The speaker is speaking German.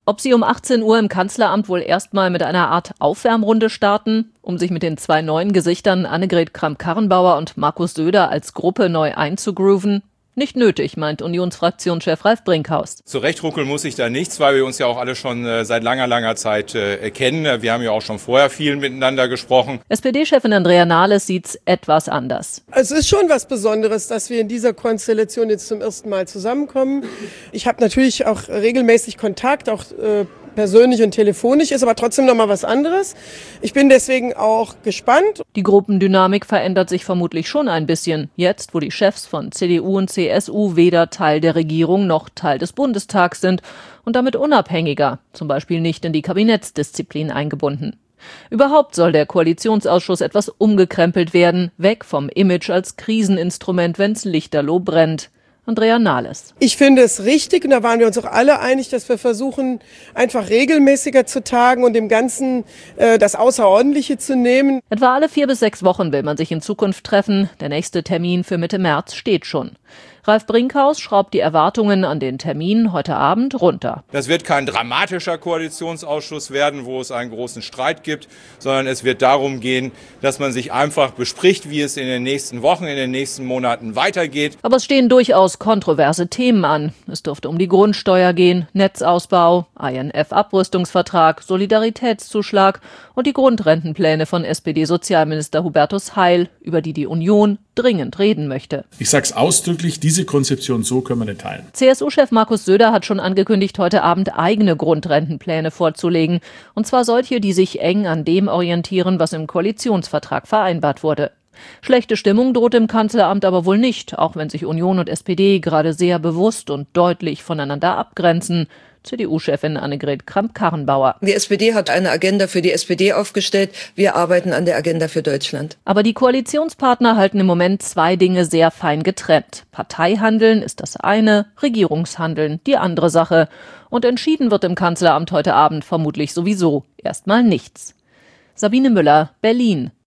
Ob sie um 18 Uhr im Kanzleramt wohl erstmal mit einer Art Aufwärmrunde starten, um sich mit den zwei neuen Gesichtern Annegret Kramp-Karrenbauer und Markus Söder als Gruppe neu einzugrooven? Nicht nötig, meint Unionsfraktionschef Ralf Brinkhaus. Zurechtruckeln muss ich da nichts, weil wir uns ja auch alle schon seit langer Zeit kennen. Wir haben ja auch schon vorher viel miteinander gesprochen. SPD-Chefin Andrea Nahles sieht's etwas anders. Es ist schon was Besonderes, dass wir in dieser Konstellation jetzt zum ersten Mal zusammenkommen. Ich habe natürlich auch regelmäßig Kontakt, auch persönlich und telefonisch, ist aber trotzdem noch mal was anderes. Ich bin deswegen auch gespannt. Die Gruppendynamik verändert sich vermutlich schon ein bisschen, jetzt wo die Chefs von CDU und CSU weder Teil der Regierung noch Teil des Bundestags sind und damit unabhängiger, zum Beispiel nicht in die Kabinettsdisziplin eingebunden. Überhaupt soll der Koalitionsausschuss etwas umgekrempelt werden, weg vom Image als Kriseninstrument, wenn's lichterloh brennt. Andrea Nahles. Ich finde es richtig, und da waren wir uns auch alle einig, dass wir versuchen, einfach regelmäßiger zu tagen und dem Ganzen das Außerordentliche zu nehmen. Etwa alle 4 bis 6 Wochen will man sich in Zukunft treffen. Der nächste Termin für Mitte März steht schon. Ralf Brinkhaus schraubt die Erwartungen an den Termin heute Abend runter. Das wird kein dramatischer Koalitionsausschuss werden, wo es einen großen Streit gibt, sondern es wird darum gehen, dass man sich einfach bespricht, wie es in den nächsten Wochen, in den nächsten Monaten weitergeht. Aber es stehen durchaus kontroverse Themen an. Es dürfte um die Grundsteuer gehen, Netzausbau, INF-Abrüstungsvertrag, Solidaritätszuschlag und die Grundrentenpläne von SPD-Sozialminister Hubertus Heil, über die Union dringend reden möchte. Ich sag's ausdrücklich, diese Konzeption so können wir nicht teilen. CSU-Chef Markus Söder hat schon angekündigt, heute Abend eigene Grundrentenpläne vorzulegen. Und zwar solche, die sich eng an dem orientieren, was im Koalitionsvertrag vereinbart wurde. Schlechte Stimmung droht im Kanzleramt aber wohl nicht, auch wenn sich Union und SPD gerade sehr bewusst und deutlich voneinander abgrenzen. CDU-Chefin Annegret Kramp-Karrenbauer. Die SPD hat eine Agenda für die SPD aufgestellt. Wir arbeiten an der Agenda für Deutschland. Aber die Koalitionspartner halten im Moment 2 Dinge sehr fein getrennt. Parteihandeln ist das eine, Regierungshandeln die andere Sache. Und entschieden wird im Kanzleramt heute Abend vermutlich sowieso erstmal nichts. Sabine Müller, Berlin.